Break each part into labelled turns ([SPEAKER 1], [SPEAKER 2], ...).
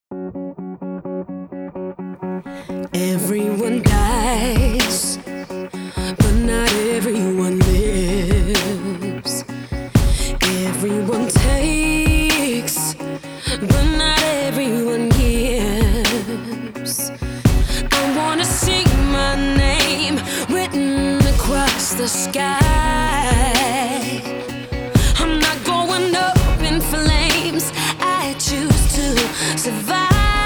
[SPEAKER 1] Everyone dies, but not everyone lives. Everyone takes, but not everyone gives. I wanna see my name written across the sky. I'm not going up in flames, I choose to survive.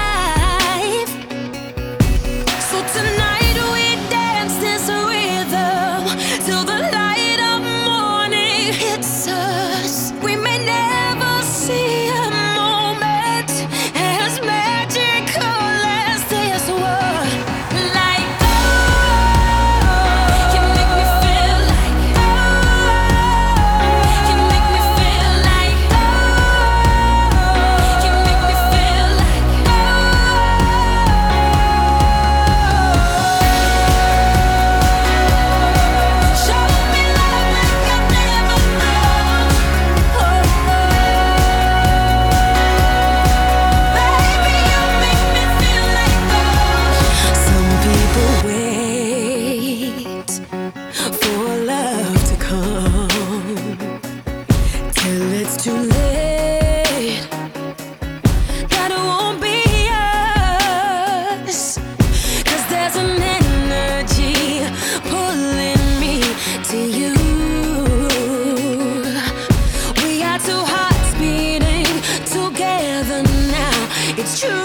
[SPEAKER 1] So tonight we dance this rhythm till the light of morning hits us. We may never see a moment as magical as this one. Like, oh, you make me feel like, oh, you make me feel like, oh, you make me feel like, show me love like I've never known. Baby, you make me feel like gold. Some people wait for love to come till it's too late. That it won't be us, 'cause there's an energy pulling me to you. We got two hearts beating together now. It's true.